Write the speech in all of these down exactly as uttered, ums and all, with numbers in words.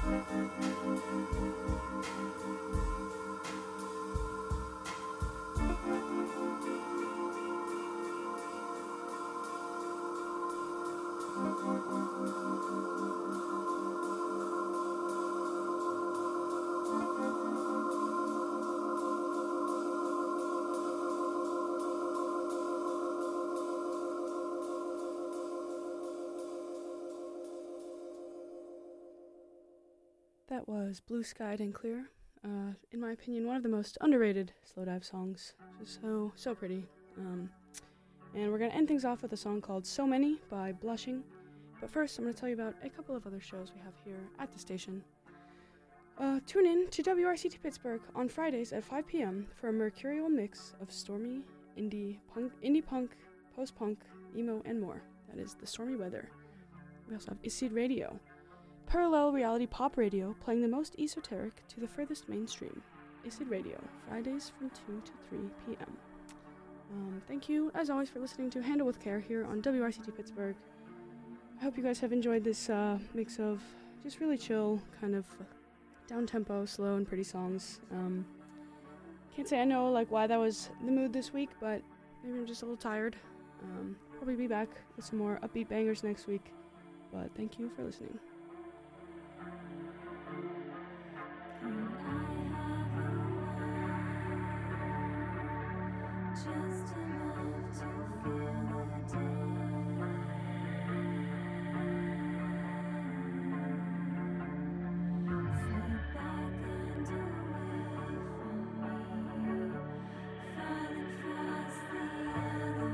That was Blue Skied and Clear. Uh, in my opinion, one of the most underrated Slowdive songs. Just so, so pretty. Um, and we're going to end things off with a song called So Many by Blushing. But first, I'm going to tell you about a couple of other shows we have here at the station. Uh, tune in to W R C T Pittsburgh on Fridays at five p.m. for a mercurial mix of stormy, indie punk, indie punk, post-punk, emo, and more. That is the stormy weather. We also have Isid Radio, parallel reality pop radio playing the most esoteric to the furthest mainstream. Isid Radio, Fridays from two to three p.m. Um, thank you, as always, for listening to Handle with Care here on W R C T Pittsburgh. I hope you guys have enjoyed this uh, mix of just really chill, kind of down-tempo, slow, and pretty songs. Um, can't say I know like why that was the mood this week, but maybe I'm just a little tired. Um, probably be back with some more upbeat bangers next week, but thank you for listening. Just enough to feel the day. Slip back and away from me, falling fast the other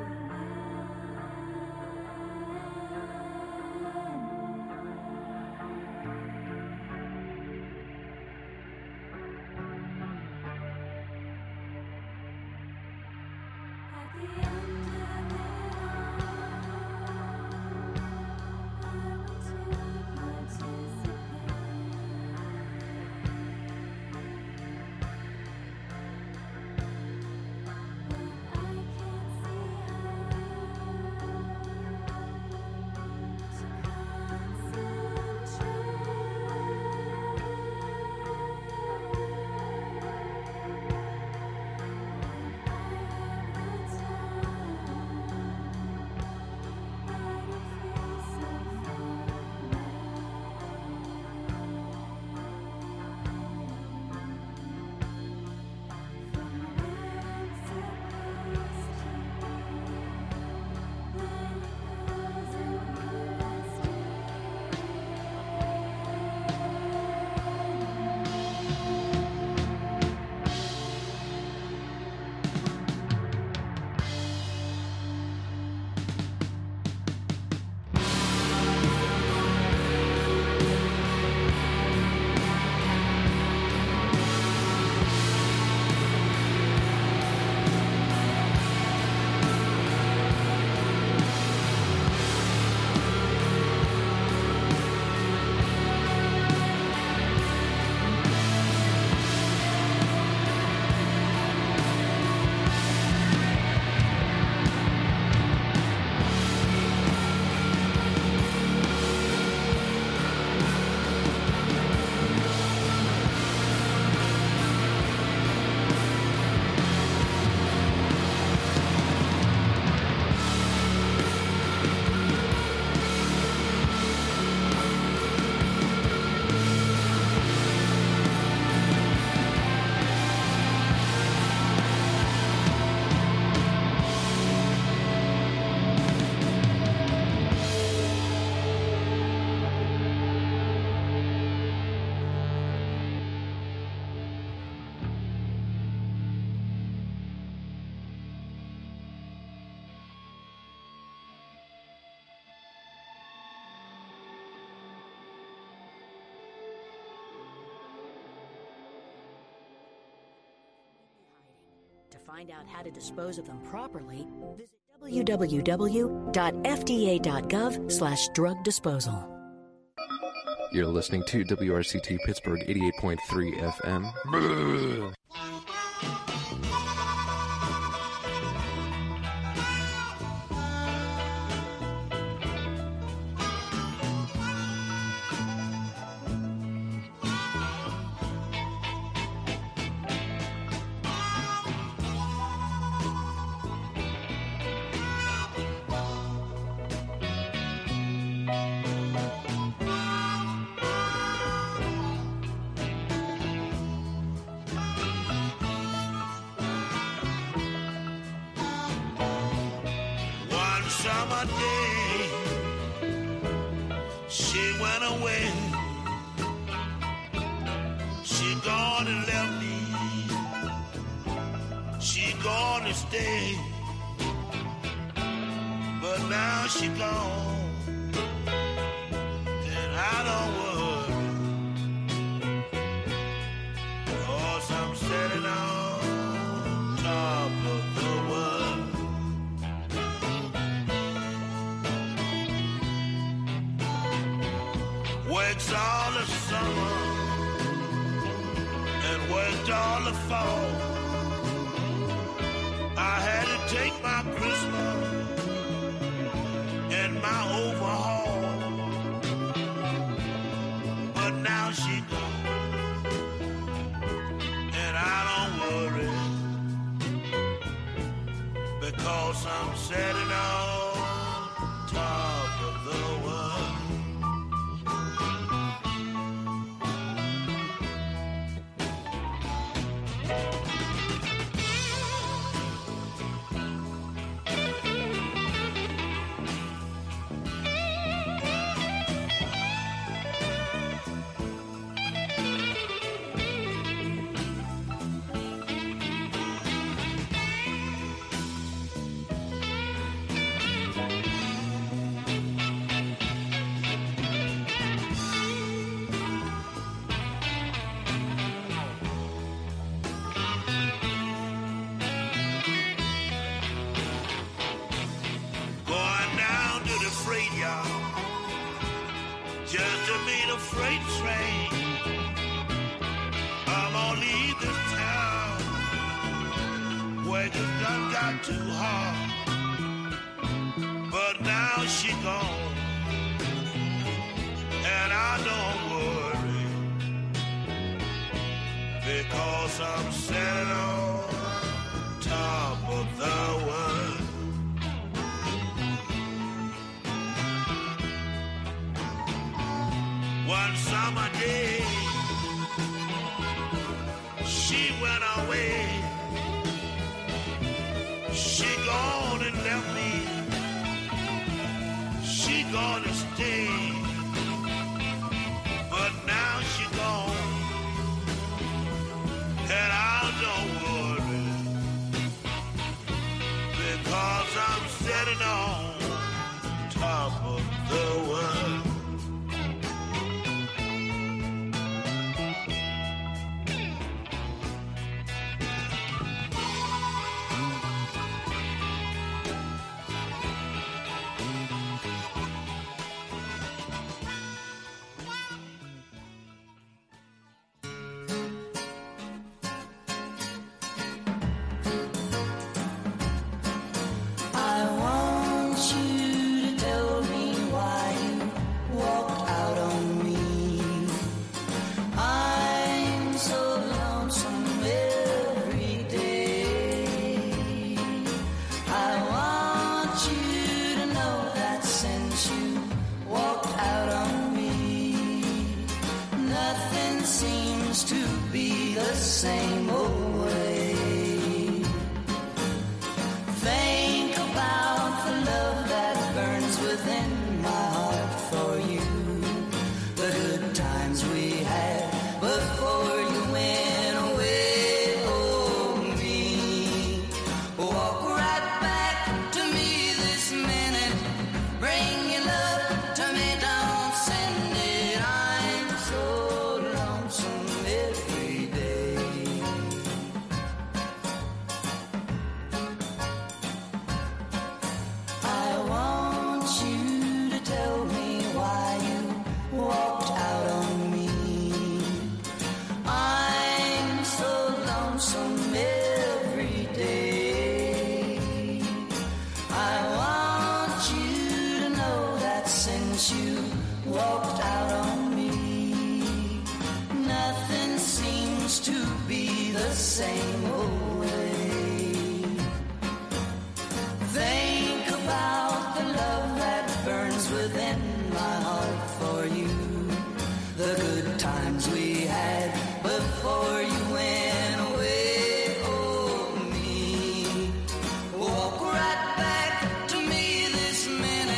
To find out how to dispose of them properly, visit w w w dot f d a dot gov slash drug disposal. You're listening to W R C T Pittsburgh eighty-eight point three F M. day she went away. She gone and left me. She gone to stay. But now she gone, and I don't worry, 'cause I'm sitting on top of the world. Works all the summer and worked all the fall. I had to take my Christmas and my overhaul, but now she gone, and I don't worry, because I'm sitting on top of the world. Just to meet a freight train, I'm gonna leave this town where it done got too hard. But now she gone, and I don't worry, because I'm sitting on top of the world. One summer day, she went away. She gone and left me. She gonna stay, but now she gone, and I don't worry, because I'm sitting on top of the world. Walk right back to me this minute.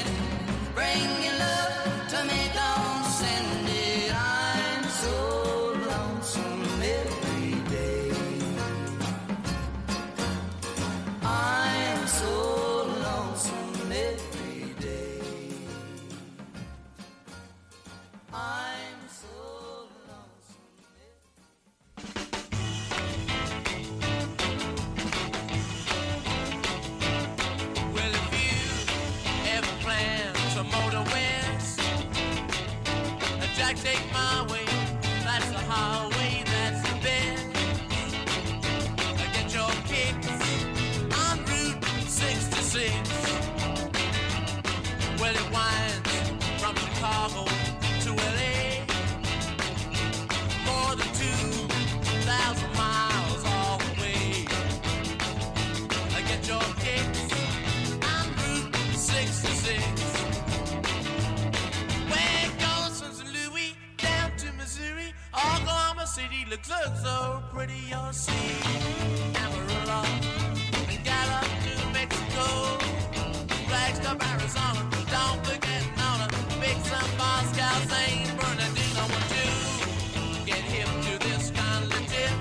like take my way. That's the highway, that's the best. Get your kicks on Route sixty-six. Well, it winds from Chicago to L A. More than two thousand miles all the way. Get your kicks on Route sixty-six. Where it goes from Saint Louis down to Missouri. Oklahoma City looks, looks so pretty, you'll see. Amarillo and Gallup, New Mexico. Flagstaff, Arizona. Don't forget Nona. Big Sun, Moscow, Saint Bernardino. Want to get hip to this kind of tip.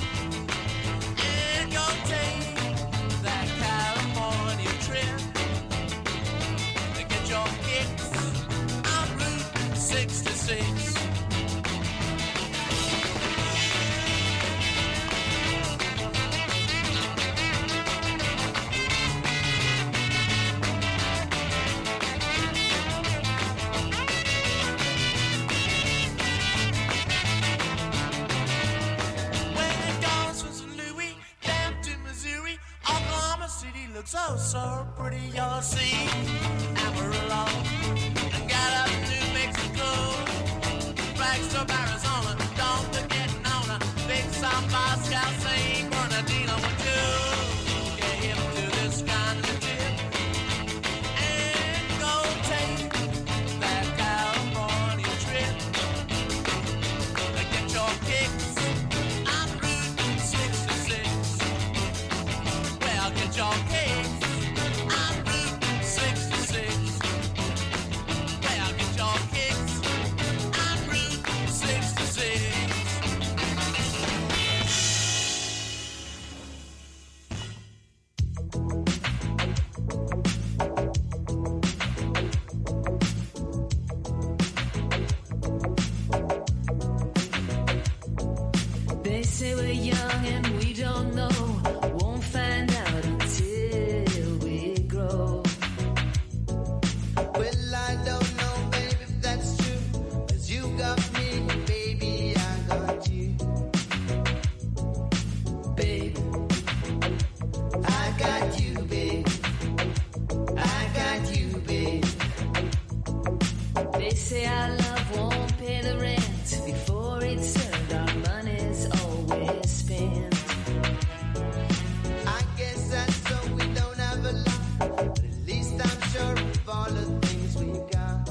And go take that California trip. To get your kicks on Route sixty-six. Looks so, so pretty, you'll see. Amarillo and Gallup, New Mexico. Flagstaff, Arizona. Don't forget Nona. Big South, Moscow, Saint Bernardino. One, two. Get hip to this kind of tip. And go take that California trip. Get your kicks on Route sixty-six. Well, get your kicks. They say we're young and we don't know. Won't find out until we grow. Well, I don't know, baby, if that's true. 'Cause you got me, baby, I got you. Babe, I got you, babe. I got you, babe. they say our love won't pay the rent before it's served. Our money's always spent. I guess that's so we don't have a lot. But at least I'm sure of all the things we got.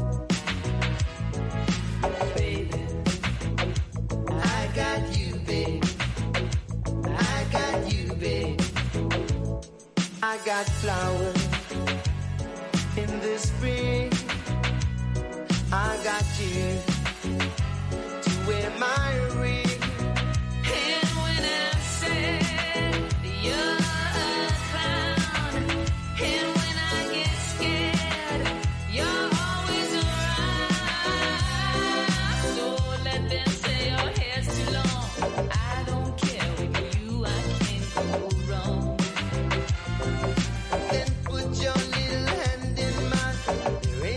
Baby, I got you, babe. I got you, babe. I got flowers in the spring. I got you to wear my ring. and when I'm sad, you're a clown. And when I get scared, you're always around. So let them say your hair's too long. I don't care, with you I can't go wrong. Then put your little hand in mine. There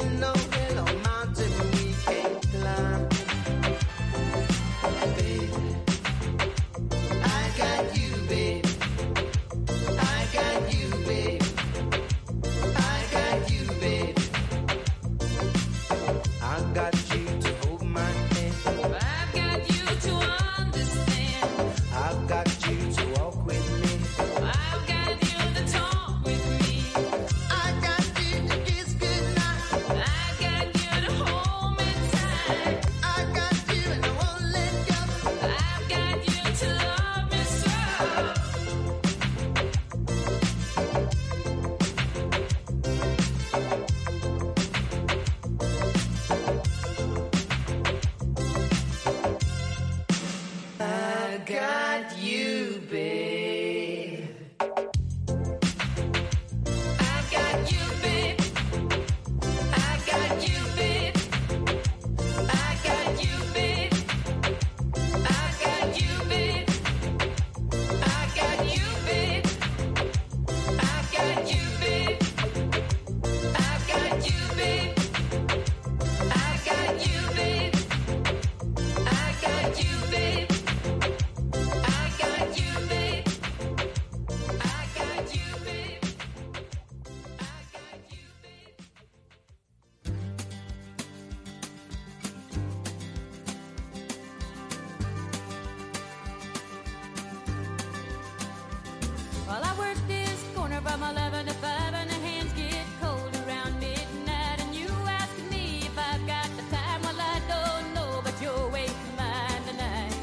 from eleven to five and the hands get cold around midnight. And you ask me if I've got the time. Well, I don't know, but you're wasting mine tonight.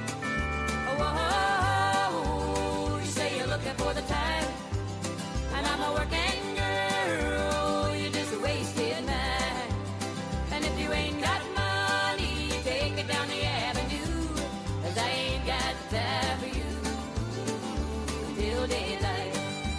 Oh, you say you're looking for the time, and I'm a working girl. You just wasted mine. And if you ain't got money, you take it down the avenue, 'cause I ain't got the time for you till daylight.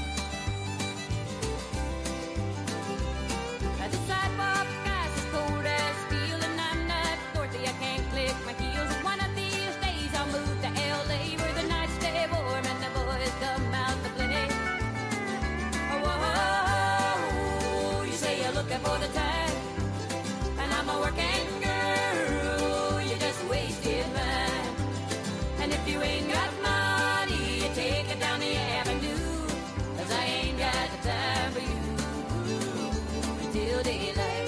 Now the sidewalk ice is cold as steel, and I'm not dorothy, I can't click my heels. One of these days I'll move to L A, where the nights stay warm and the boys come out to play. Oh, you say you're looking for the time, and I'm a working girl. You just wasted mine. And if you ain't got money, you take it down the avenue, 'cause I ain't got the time for you till daylight.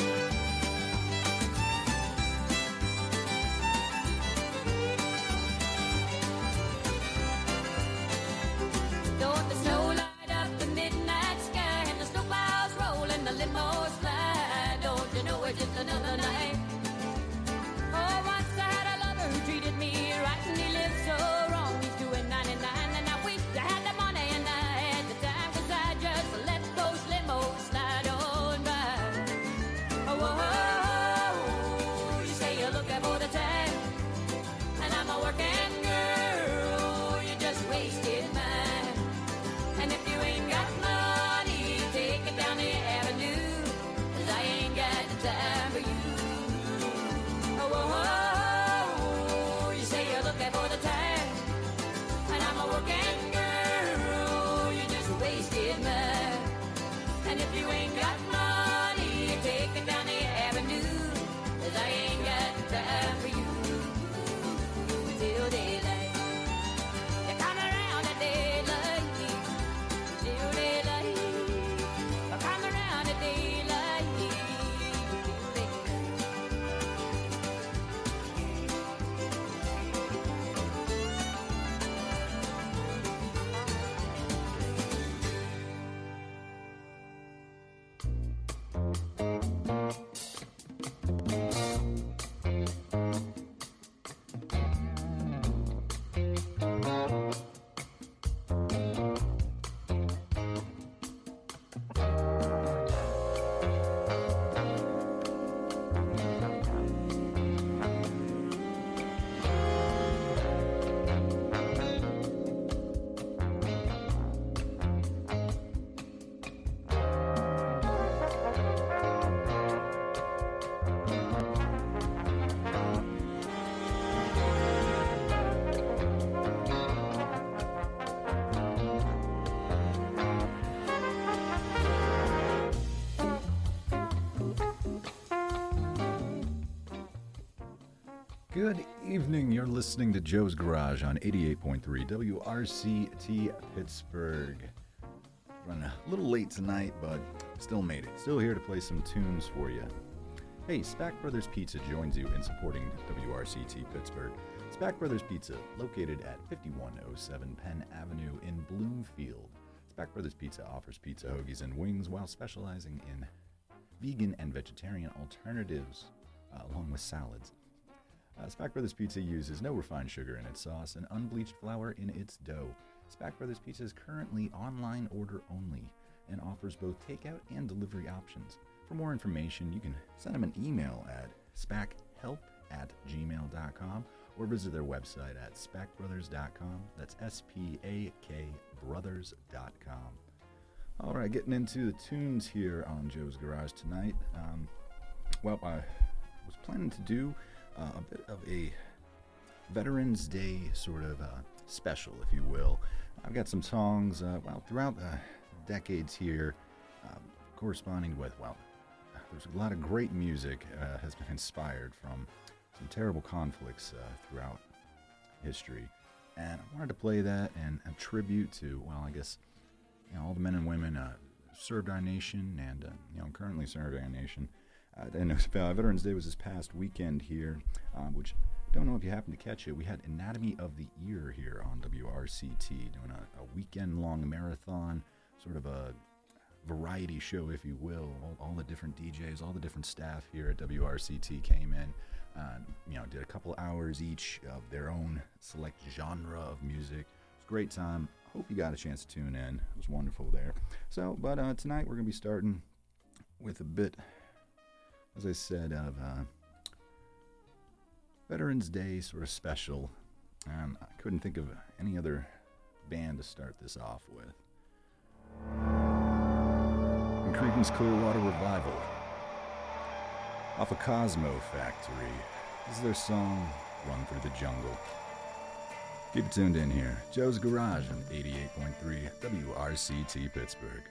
Don't the snow light up the midnight sky, and the snow clouds roll and the limos fly? Don't you know it's just another night? Oh, once I had a lover who treated me right, and he lived so wrong. He's doing ninety-nine, and I wish I had the money and I had the time, 'cause I just let those limos slide on by. Oh, you say you're looking for the time, and I'm a working girl. You just wasted mine. And if you ain't got money, take it down the avenue, 'cause I ain't got the time for you. Oh, you say you're looking for the time, and I'm a working girl. You just wasted mine. And if you ain't got money, take it down the avenue, 'cause I ain't got the time for you till daylight. You come around at daylight, till daylight. You come around at daylight, till daylight. Good evening. You're listening to Joe's Garage on eighty-eight point three W R C T Pittsburgh. Running a little late tonight, but still made it. Still here to play some tunes for you. Hey, Spack Brothers Pizza joins you in supporting W R C T Pittsburgh. Spack Brothers Pizza, located at fifty-one oh seven Penn Avenue in Bloomfield. Spack Brothers Pizza offers pizza, hoagies, and wings while specializing in vegan and vegetarian alternatives, uh, along with salads. Uh, Spack Brothers Pizza uses no refined sugar in its sauce and unbleached flour in its dough. Spack Brothers Pizza is currently online order only and offers both takeout and delivery options. For more information, you can send them an email at spackhelp at gmail dot com or visit their website at spack brothers dot com. That's S P A K brothers dot com. All right, getting into the tunes here on Joe's Garage tonight. Um, well, I was planning to do Uh, a bit of a Veterans Day sort of uh, special, if you will. I've got some songs, uh, well, throughout the decades here, uh, corresponding with, well, there's a lot of great music uh, has been inspired from some terrible conflicts uh, throughout history. And I wanted to play that and a tribute to, well, I guess, you know, all the men and women uh, served our nation and, uh, you know, currently serving our nation. Uh, and uh, Veterans Day was this past weekend here, um, which, don't know if you happened to catch it, we had Anatomy of the Ear here on W R C T, doing a, a weekend-long marathon, sort of a variety show, if you will. All, all the different D Js, all the different staff here at W R C T came in, uh, you know, did a couple hours each of their own select genre of music. It was a great time. Hope you got a chance to tune in. It was wonderful there. So, but uh, tonight we're going to be starting with a bit, as I said, of uh, Veterans Day sort of special. And I couldn't think of any other band to start this off with. And Creedence Clearwater Revival, off of Cosmo Factory. This is their song, Run Through the Jungle. Keep it tuned in here. Joe's Garage on eighty-eight point three W R C T Pittsburgh.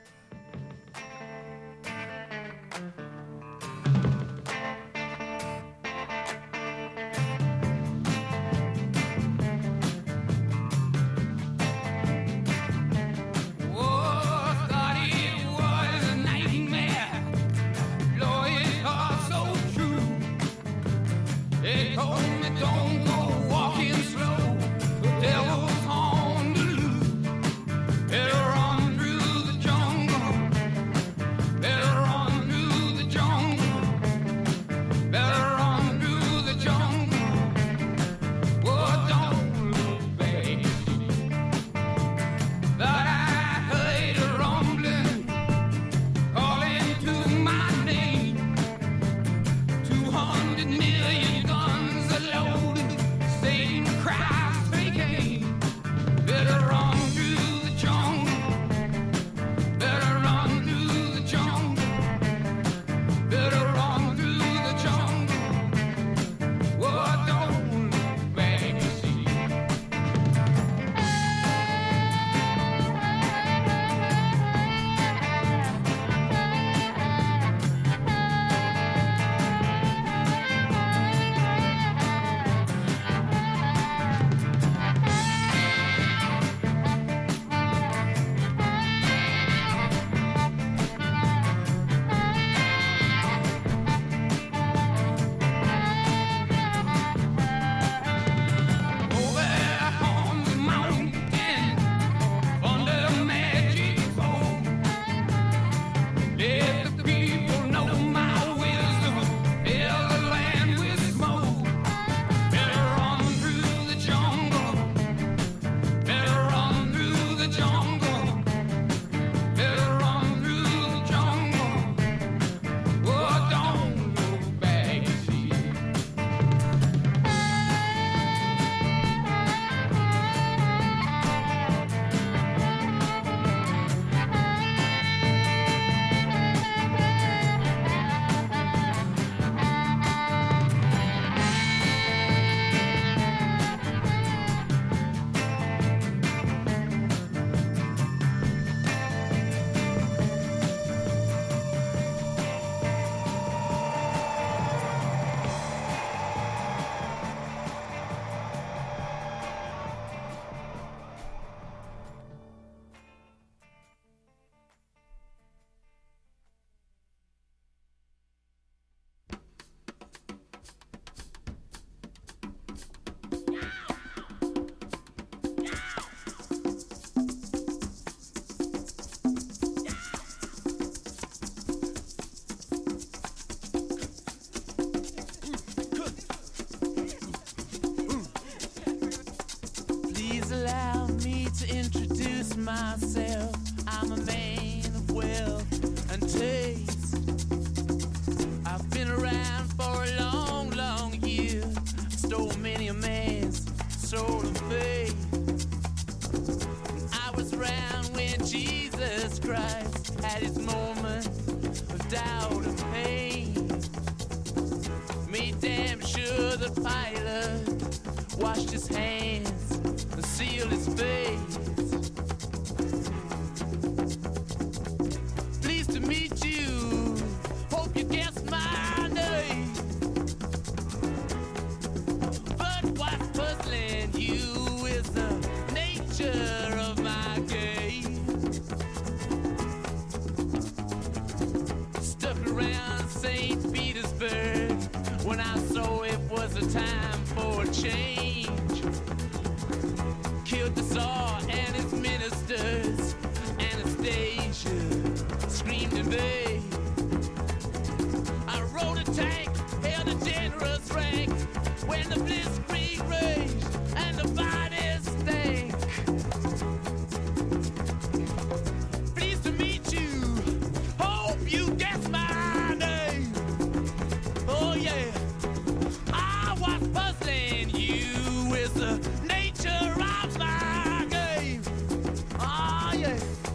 Myself, I'm a man of wealth and taste. I've been around for a long, long year. Stole many a man's soul of faith. I was around when Jesus Christ had his moment of doubt and pain. Made damn sure the Pilate washed his hands and sealed his face. Time for a change. Killed the Tsar and his ministers. Anastasia generous rank when the blitzkrieg raged and the bodies stank. Pleased to meet you. Hope you guess my name. Oh yeah, I was puzzling you with the nature of my game. Oh yeah,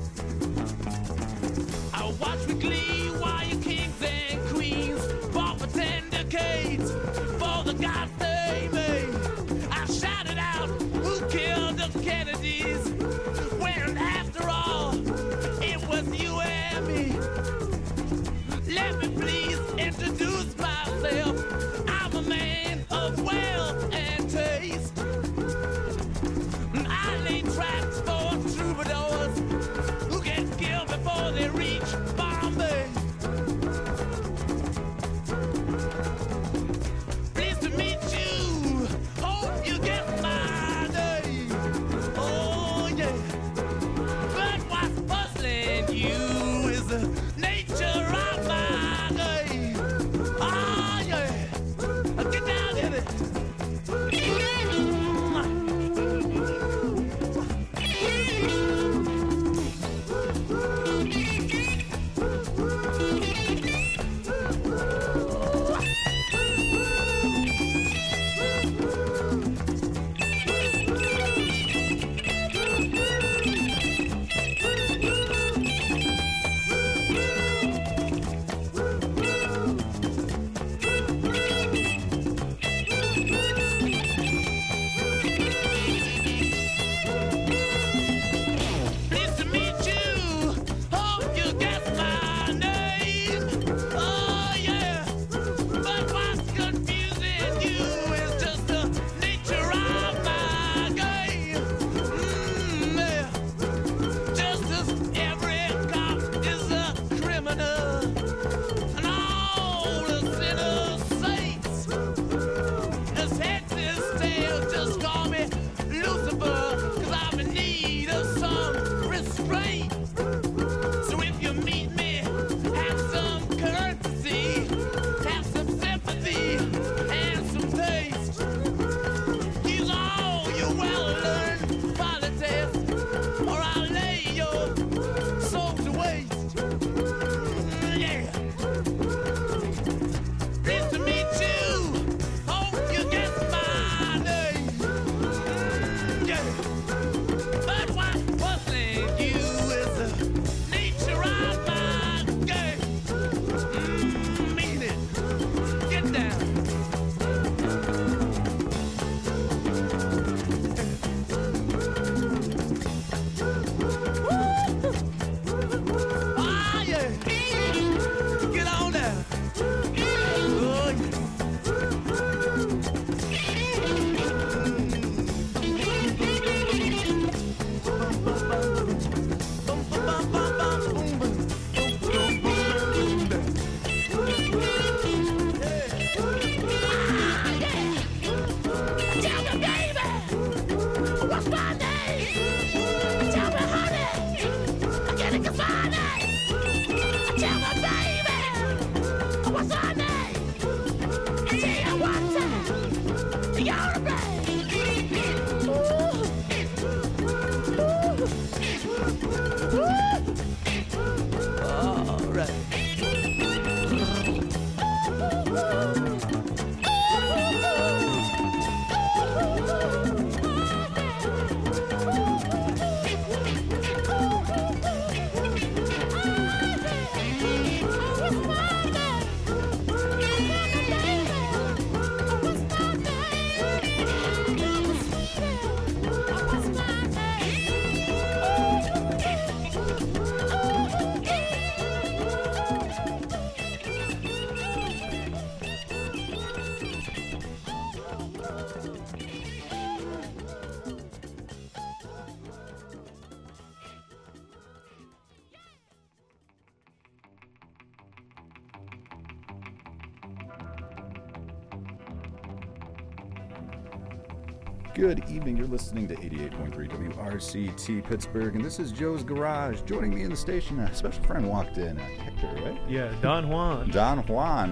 I watch with glee while you kings and queens fought for ten decades for the gods they made. I shouted out, who killed the Kennedys? When after all, it was you and me. Let me please introduce myself. I'm a man of wealth and taste. I lay traps for troubadours who get killed before they reach Bombay. Pleased to meet you. Hope you get my name. Oh yeah. But what's puzzling you is the nature of my game. Oh yeah. Get down in it. Pleased to meet you. Hope you guess my name. Oh yeah. But what's confusing you is just the nature of my game. Mm, yeah. Just as every cop is a criminal, and all the sinners saints. As heads is tails, just call me Lucifer, 'cause I'm in need of some restraint. So if you meet me, have some courtesy, have some sympathy, and some taste. Use all your well-learned politics, or I'll lay your soul to waste. Mm, yeah. Pleased to meet you. Hope you get my name. Mm, yeah. But what's puzzling you is the nature of my game. Mm, mean it. Get down. Ah, yeah. Get on down. Oh, yeah. Tell me, baby, what's my name? Tell me, honey, can I get my name? Tell me, baby, what's my name? Tell you one time, you're the babe. All right. Good evening. You're listening to eighty-eight point three W R C T Pittsburgh, and this is Joe's Garage. Joining me in the station, a special friend walked in, uh, Hector, right? Yeah, Don Juan. Don Juan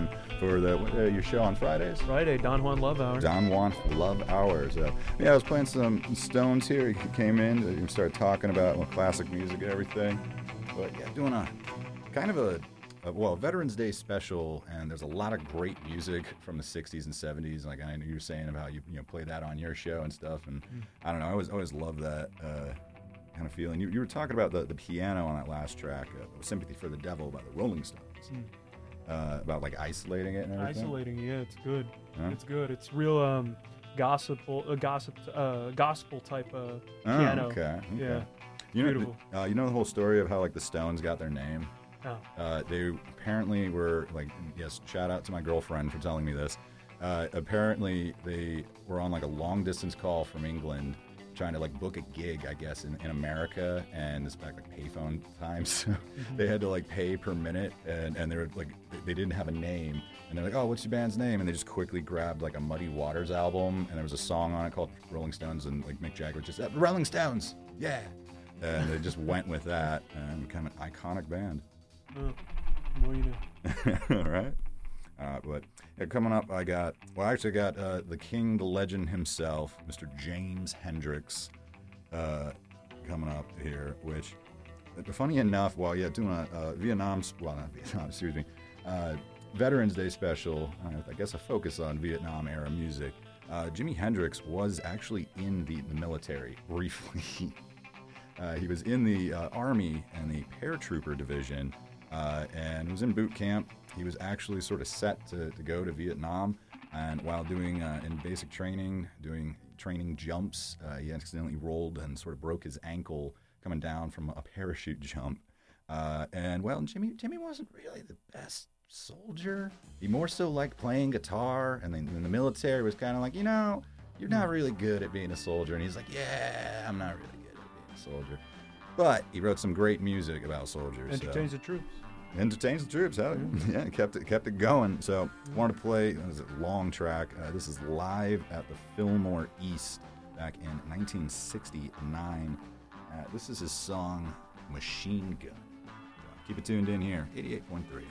for the uh, your show on Fridays. Friday, Don Juan Love Hour. Don Juan Love Hours. Uh, yeah, I was playing some Stones here. He came in and started talking about well, classic music and everything. But yeah, doing a kind of a, a well Veterans Day special, and there's a lot of great music from the sixties and seventies. Like I know you were saying about you you know play that on your show and stuff, and mm. I don't know, I always always love that uh, kind of feeling. You, you were talking about the, the piano on that last track, uh, "Sympathy for the Devil" by the Rolling Stones. Mm. Uh, about like isolating it and everything. Isolating, yeah, it's good. Huh? It's good. It's real um, gospel, uh, gossip, uh, gospel type of oh, piano. Okay, okay. Yeah. You Beautiful. know, uh, you know the whole story of how like the Stones got their name. Oh. Uh, they apparently were like, yes, shout out to my girlfriend for telling me this. Uh, apparently, they were on like a long distance call from England, trying to like book a gig, I guess, in, in America, and this back like payphone times. So mm-hmm. they had to like pay per minute, and, and they were like they didn't have a name, and they're like, oh, what's your band's name? And they just quickly grabbed like a Muddy Waters album, and there was a song on it called Rolling Stones, and like Mick Jagger just said, Rolling Stones, yeah. And they just went with that, and kind of iconic band. Oh, more you know. All right. Uh, but yeah, coming up, I got, well, I actually got uh, the king, the legend himself, Mister James Hendrix, uh, coming up here, which, funny enough, while yeah, doing a uh, Vietnam, well, not Vietnam, excuse me, uh, Veterans Day special, uh, I guess a focus on Vietnam era music, uh, Jimi Hendrix was actually in the, the military briefly. Uh, he was in the uh, Army and the Paratrooper Division, uh, and was in boot camp. He was actually sort of set to, to go to Vietnam, and while doing uh, in basic training, doing training jumps, uh, he accidentally rolled and sort of broke his ankle coming down from a parachute jump. Uh, and well, Jimmy Jimmy wasn't really the best soldier. He more so liked playing guitar, and then in the military was kind of like, you know, you're not really good at being a soldier. And he's like, yeah, I'm not really soldier, but he wrote some great music about soldiers. Entertains so. the troops. Entertains the troops. Hell yeah, yeah kept it kept it going. So Mm-hmm. wanted to play. It was a long track. Uh, this is live at the Fillmore East back in nineteen sixty-nine. Uh, this is his song "Machine Gun." So keep it tuned in here, eighty-eight point three.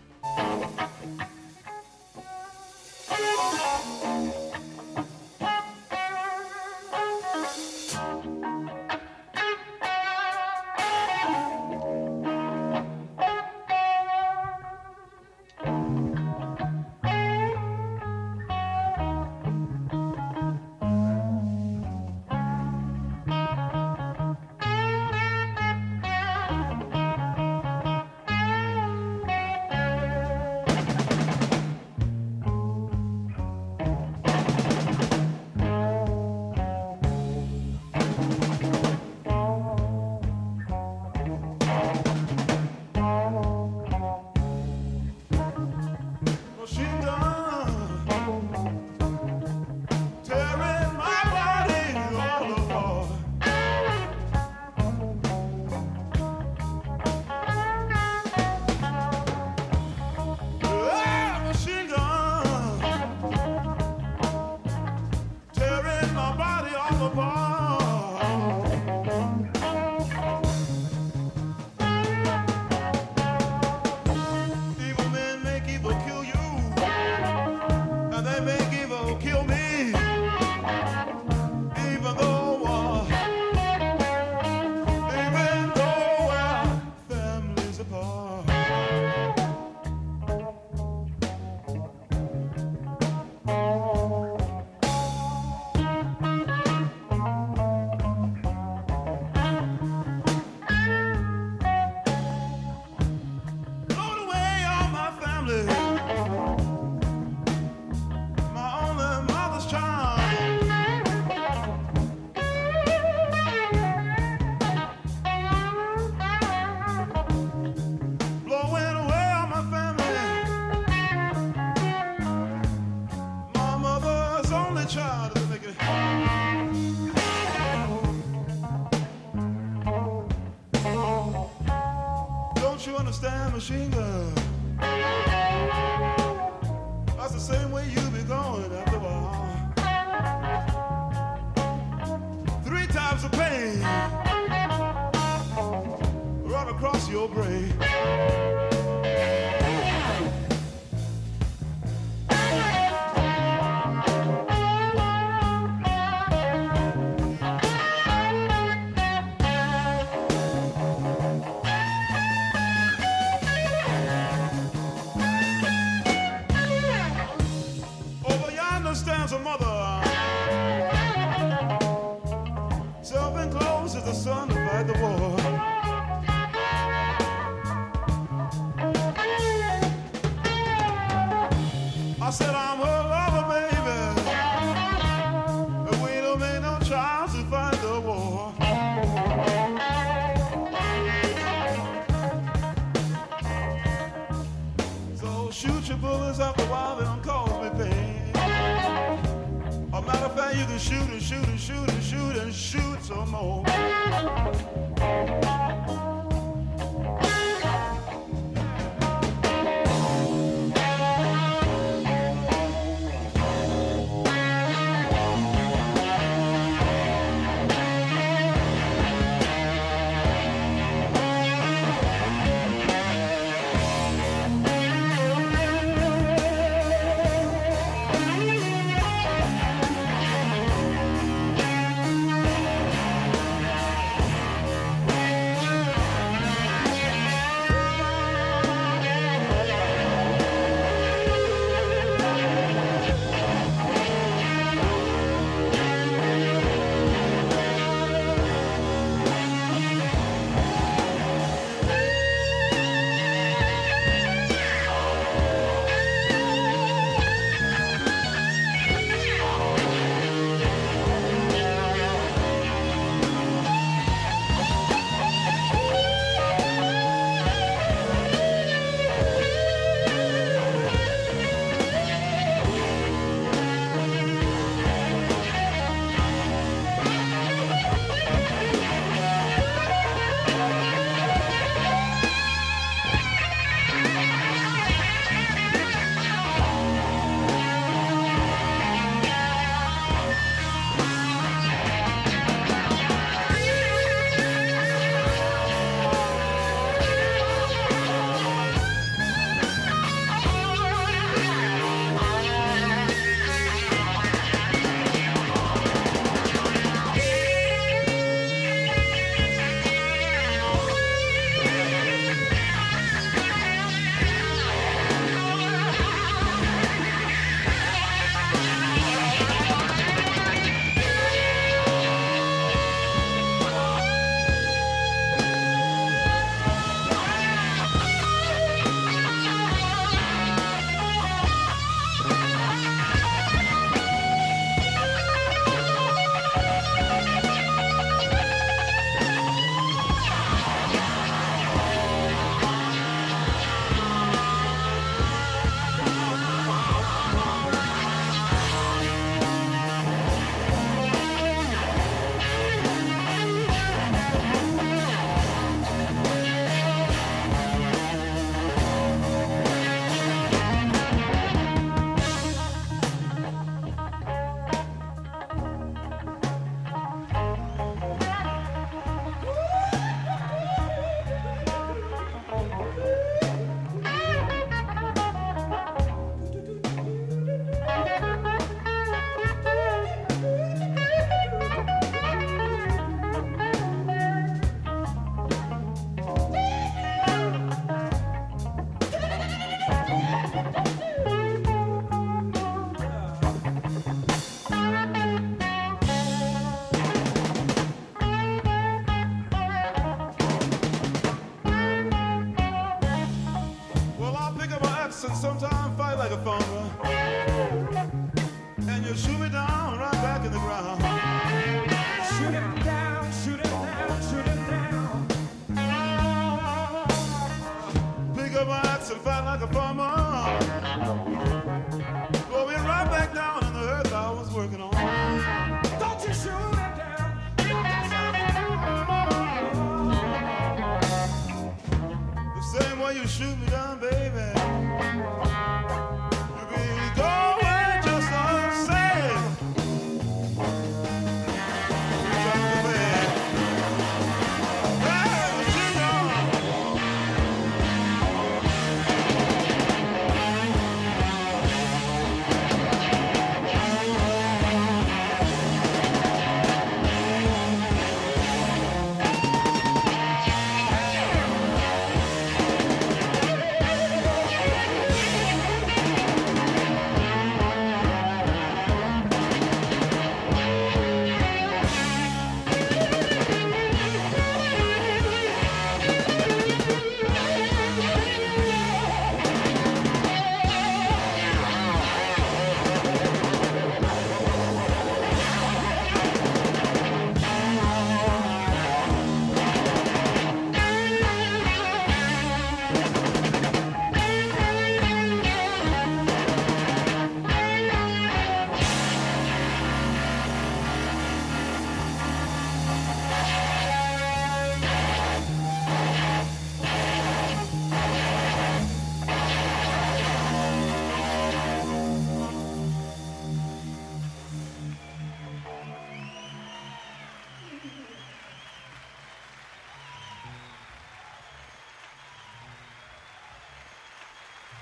understand, machine gun. That's the same way you be going after a while. Three times the pain run across your brain. becomes a mother. Self-enclosed as the sun to fight the war. I said I'm her lover, baby, and we don't make no child to fight the war. So shoot your bullets after a while, they don't cause me pain. A matter of fact, you can shoot and shoot and shoot and shoot and shoot some more. and sometimes fight like a farmer. And you shoot me down right back in the ground. Shoot him down, shoot him down, shoot him down. Pick up my axe and fight like a farmer. Throw me right back down in the earth I was working on. Don't you shoot him down. The same way you shoot me down, baby.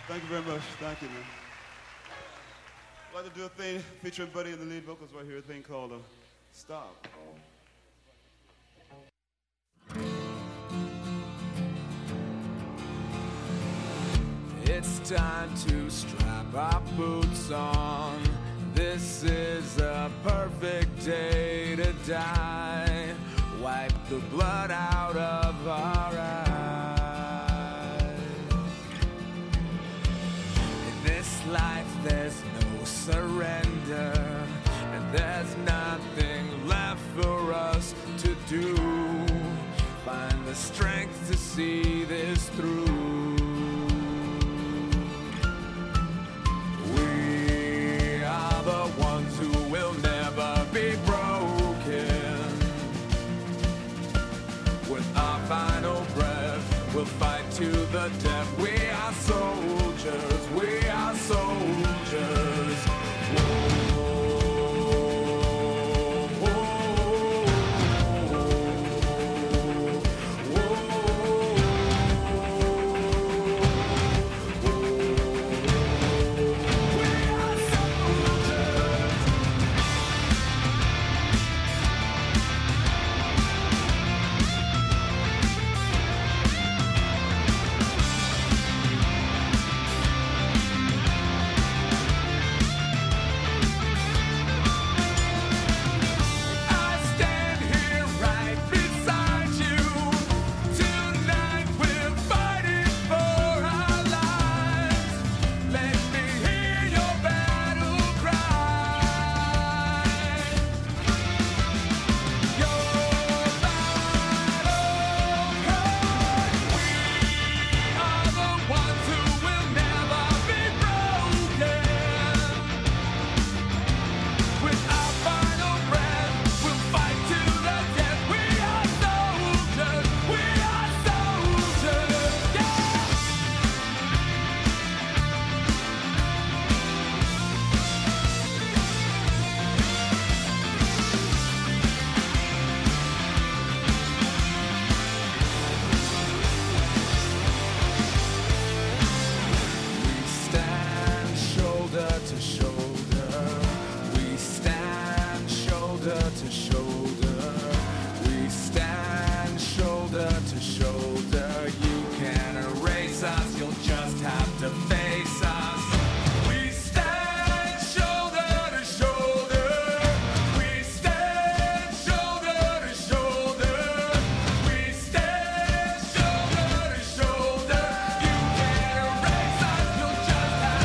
Thank you very much. Thank you, man. I'd like to do a thing featuring Buddy in the lead vocals right here, a thing called uh, Stop. It's time to strap our boots on. This is a perfect day to die. Wipe the blood out of our eyes. In this life there's no surrender, and there's nothing left for us to do. Find the strength to see this through. Who will never be broken. With our final breath, we'll fight to the death. We are soldiers, we are soldiers. Whoa, whoa,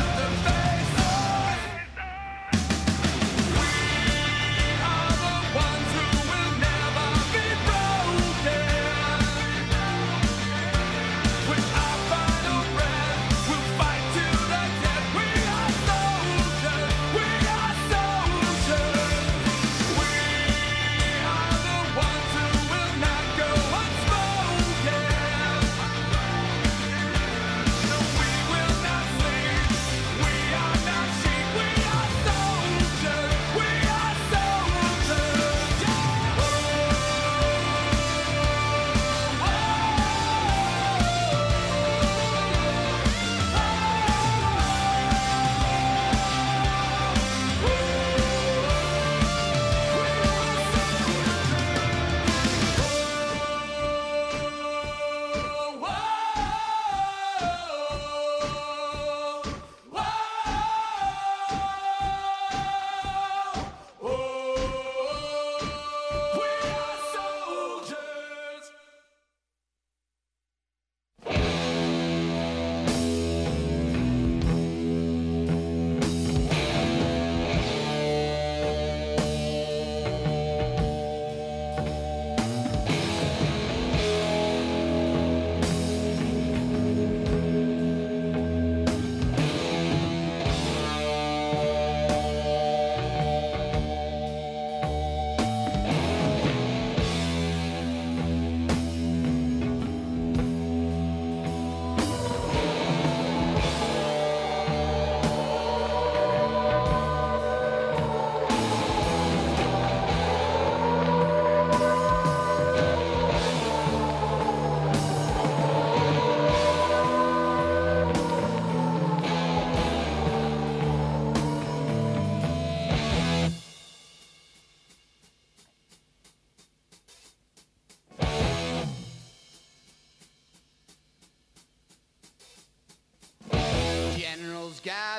one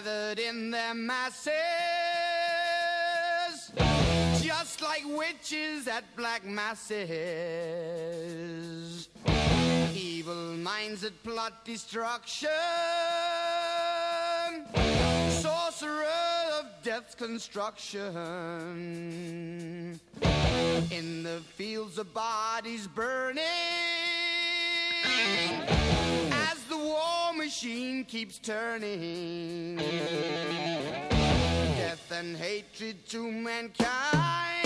gathered in their masses, just like witches at black masses. Evil minds that plot destruction, sorcerer of death's construction. In the fields of bodies burning, as the war machine keeps turning. Death and hatred to mankind,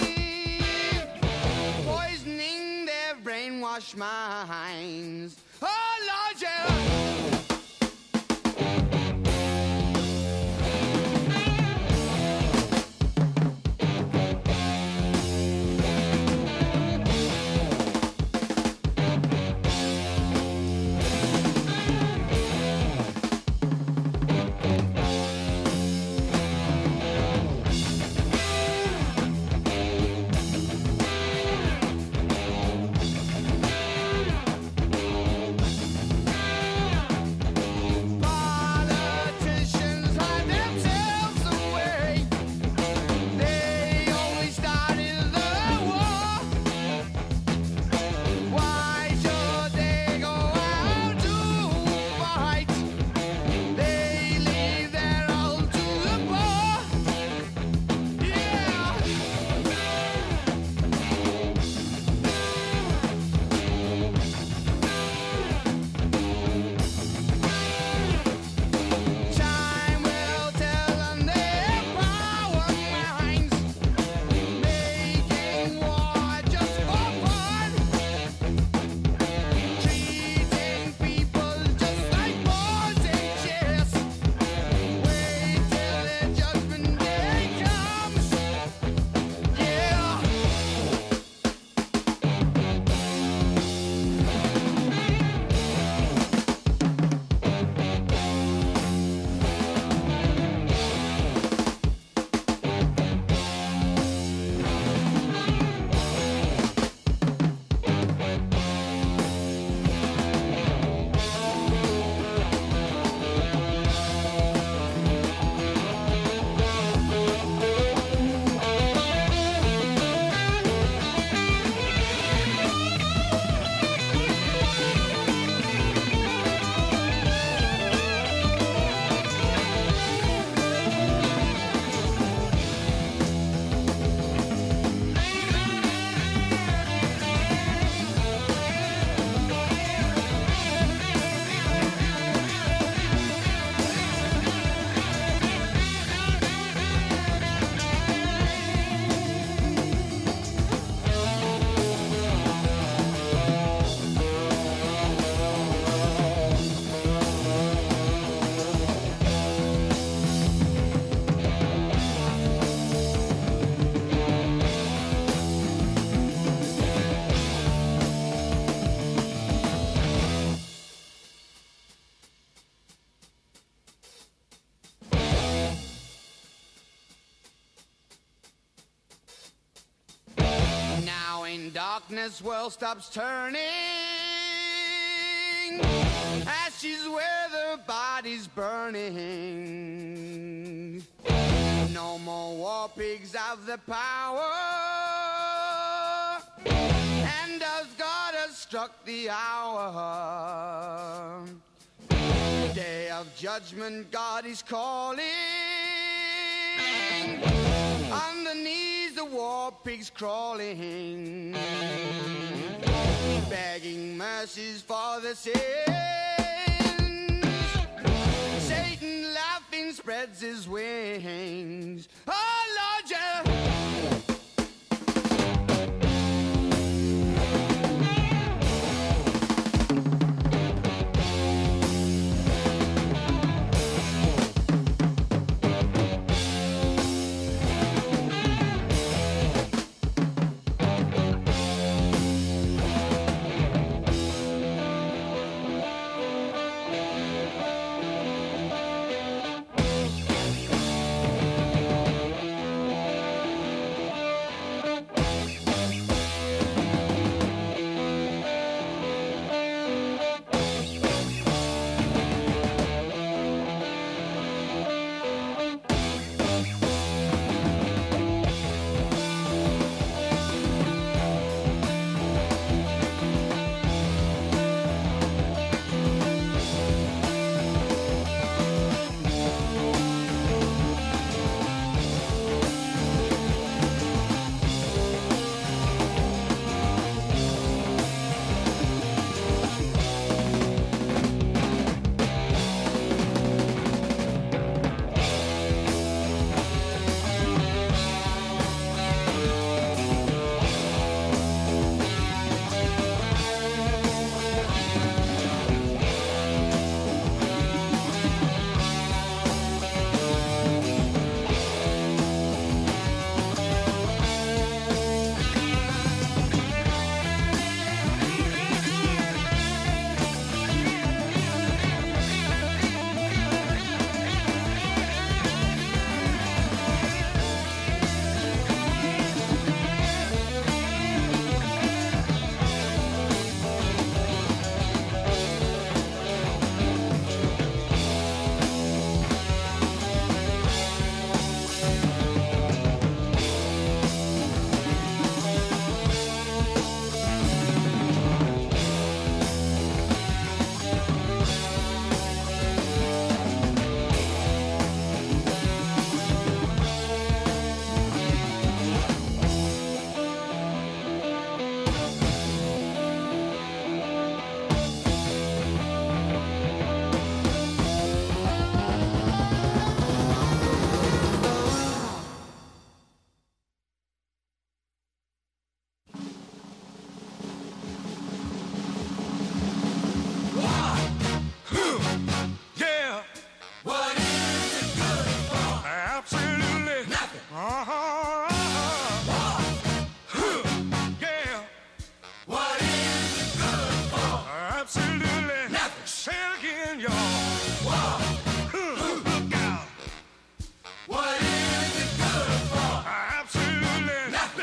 poisoning their brainwashed minds. Oh, Lord, yeah. Darkness world stops turning, ashes where the body's burning. No more war pigs have the power, and as God has struck the hour, day of judgment God is calling. Underneath the war pigs crawling, begging mercies for the sins. Satan laughing spreads his wings. Oh Lord, yeah.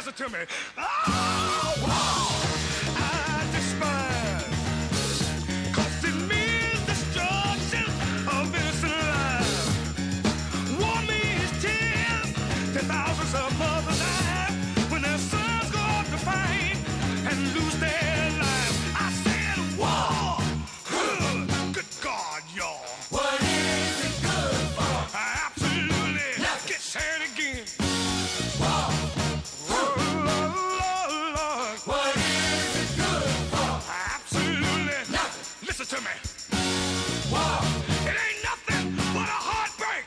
listen to me. Oh, wow, I despise. Cause it means destruction of innocent lives. War means tears to thousands of mothers' lives when their sons go off to fight and lose their lives. I said war. Huh. Good God, y'all. What is it good for? Absolutely. Nothing. Get said again. War. Oh, Lord, Lord. What is it good for? Absolutely. Nothing. Listen to me. War. It ain't nothing but a heartbreak.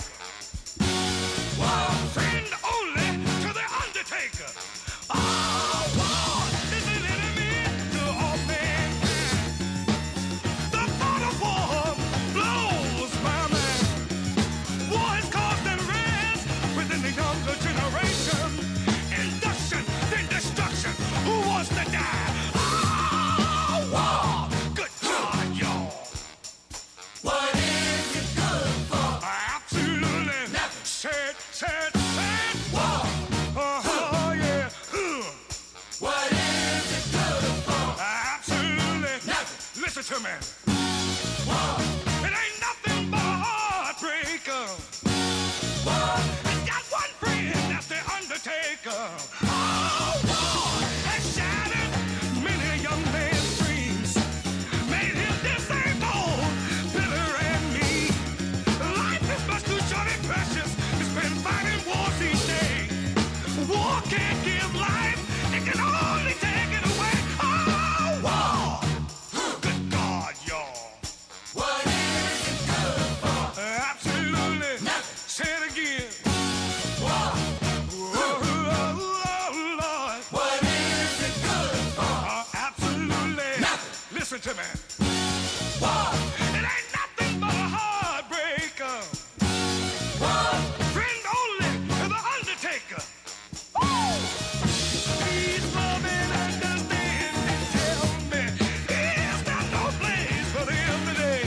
War. Friend only to the undertaker. Oh, war is an enemy to all mankind. The thought of war blows my mind. War has caused unrest within the younger generation. Induction, then destruction. Who wants to die? Oh, war. Good God, y'all. What is it good for? Absolutely. Nothing. Said, said, said. War. Oh, yeah. Huh. What is it good for? Absolutely. Nothing. Listen to me. War. It ain't nothing but a heartbreaker. War. It's got one friend, that's the undertaker. Oh, war has shattered many young men's dreams. Made him disabled, bitter and mean. Life is much too short and precious to spend fighting wars each day. War can't give life, it can only take it away. Oh, war. Good God, y'all. What is it good for? Absolutely. Nothing. Say it again. War. Oh, oh, oh, Lord. What is it good for? Uh, absolutely. Nothing. Listen to me. War. It ain't nothing but a heartbreaker. War. Friend only to the undertaker. Woo! Please love and understand and tell me here's not no place for the everyday.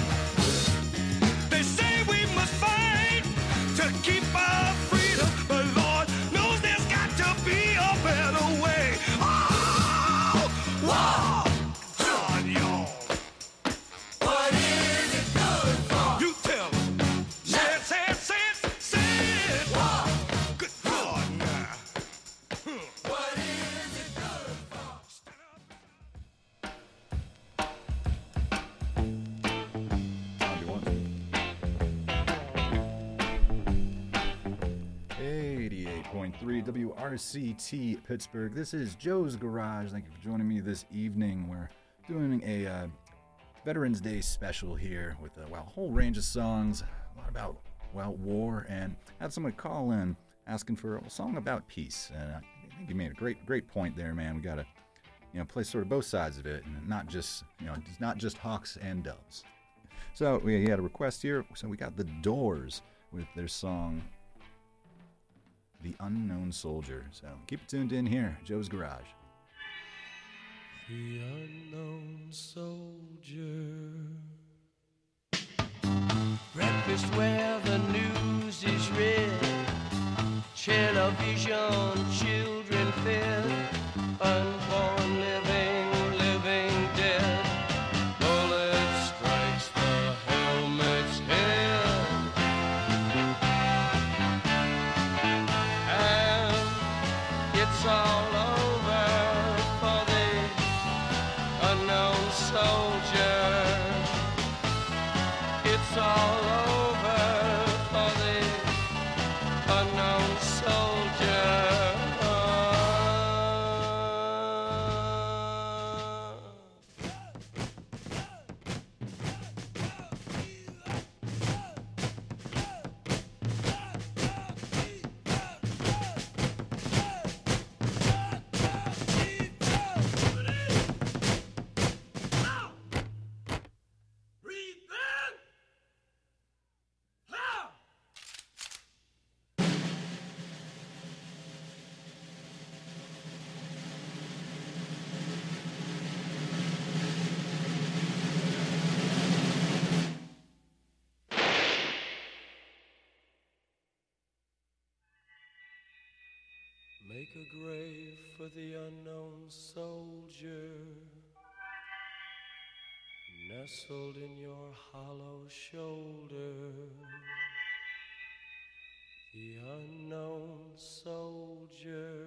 They say we must fight to keep our freedom, but Lord knows there's got to be a better way. Oh, wow, God, y'all. What is it good for? You tell them. Say it, say it, say it, say it. War. Good God, now. Huh. What is it good for? Bobby wants eighty-eight point three W R C T Pittsburgh. This is Joe's Garage. Thank you for joining me this evening. We're doing a uh, Veterans Day special here with a well, whole range of songs, a lot about well war, and had someone call in asking for a song about peace. And I think you made a great great point there, man. We gotta you know play sort of both sides of it, and not just you know it's not just hawks and doves. So we had a request here. So we got the Doors with their song "The Unknown Soldier." So keep it tuned in here, Joe's Garage. The unknown soldier. Breakfast where the news is read. Television, children fed. Unborn living, living dead. Bullet strikes the helmet's head. And it's all over for the unknown soldier. It's all over for the unknown soldier. Make a grave for the unknown soldier, nestled in your hollow shoulder. The unknown soldier.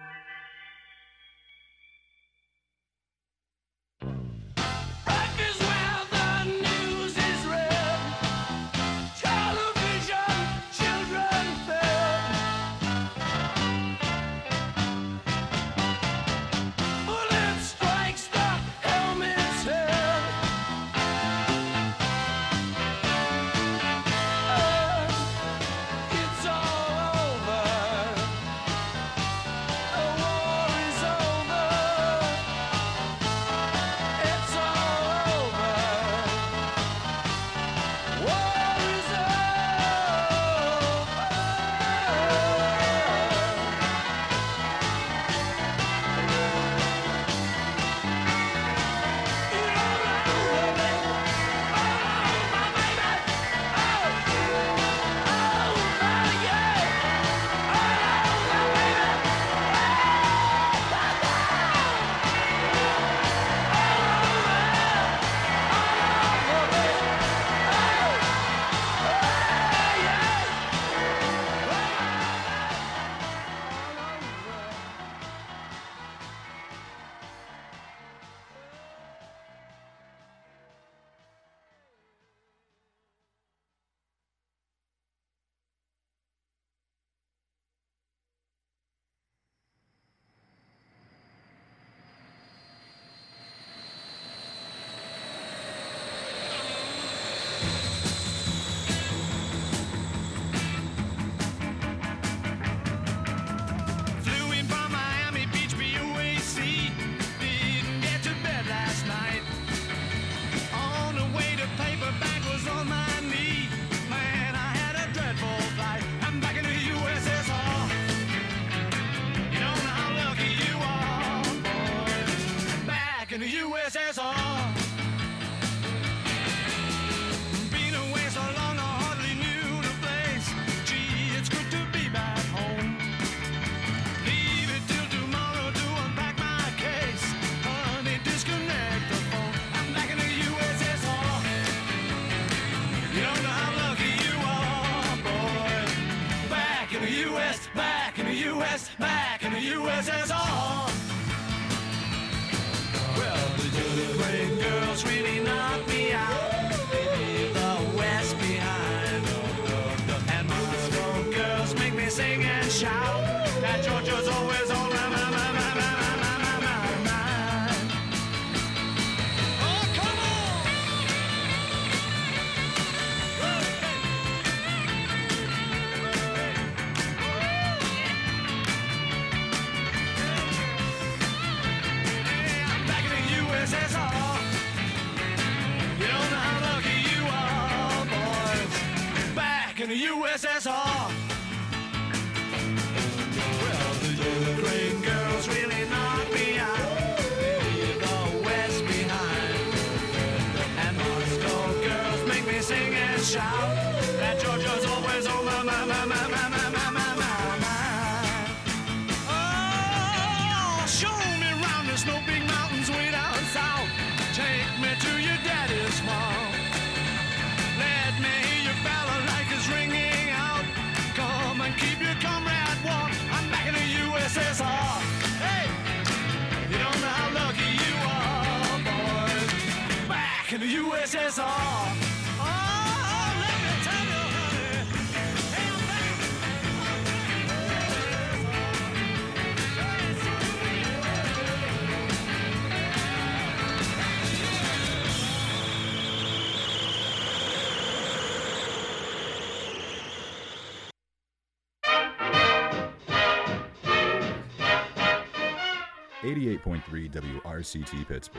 eighty-eight point three W R C T Pittsburgh.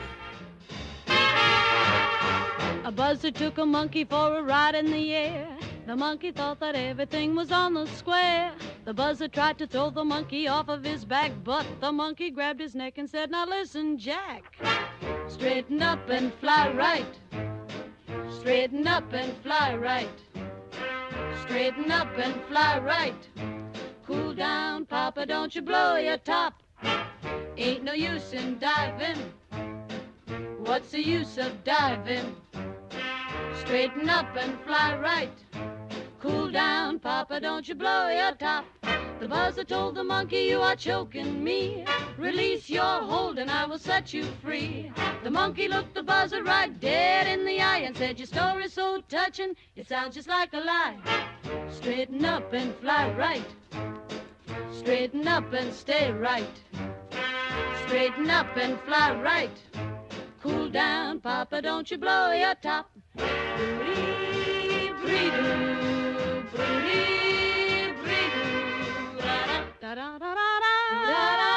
A buzzer took a monkey for a ride in the air. The monkey thought that everything was on the square. The buzzer tried to throw the monkey off of his back, but the monkey grabbed his neck and said, "Now listen, Jack. Straighten up and fly right. Straighten up and fly right. Straighten up and fly right. Cool down, pal. Papa, don't you blow your top. Ain't no use in diving. What's the use of diving? Straighten up and fly right. Cool down, Papa, don't you blow your top. The buzzer told the monkey, you are choking me. Release your hold and I will set you free. The monkey looked the buzzer right dead in the eye and said, your story's so touching, it sounds just like a lie. Straighten up and fly right. Straighten up and stay right. Straighten up and fly right. Cool down, Papa, don't you blow your top. Bree, bree, doo, bree, bree, doo, da da da da da da da.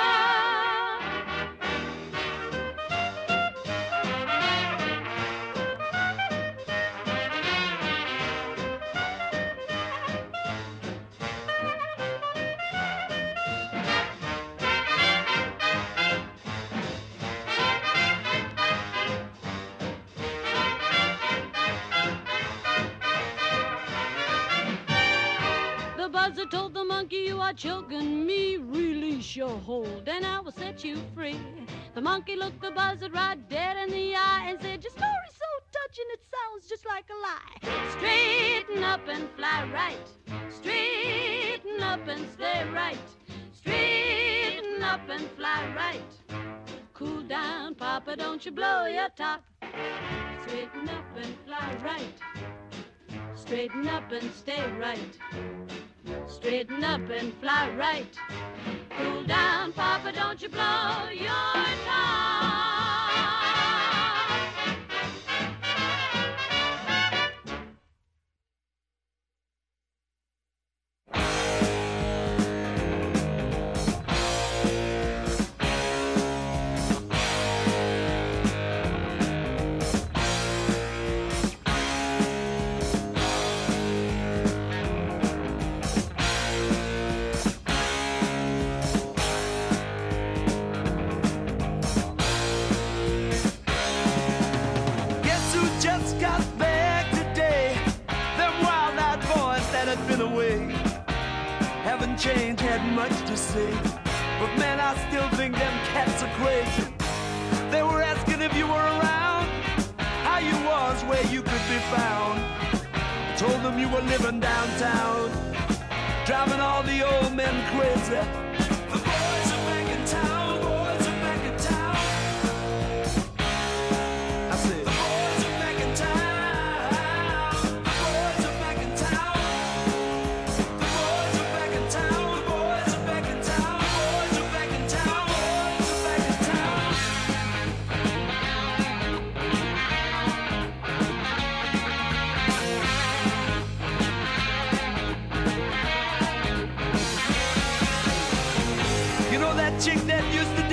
The buzzer told the monkey, you are choking me. Release your hold and I will set you free. The monkey looked the buzzard right dead in the eye and said, your story's so touching, it sounds just like a lie. Straighten up and fly right. Straighten up and stay right. Straighten up and fly right. Cool down, Papa, don't you blow your top. Straighten up and fly right. Straighten up and stay right. Straighten up and fly right. Cool down, Papa, don't you blow your top. Guess who just got back today? Them wild-eyed boys that had been away haven't changed, had much to say. But man, I still think them cats are crazy. They were asking if you were around, how you was, where you could be found. I told them you were living downtown, driving all the old men crazy. The boys are back in town, boys are back in town. I said, the boys are back in town. The boys are back in town. The boys are back in town. The boys are back in town. The boys are back in town. Boys are back in town. You know that chick that used to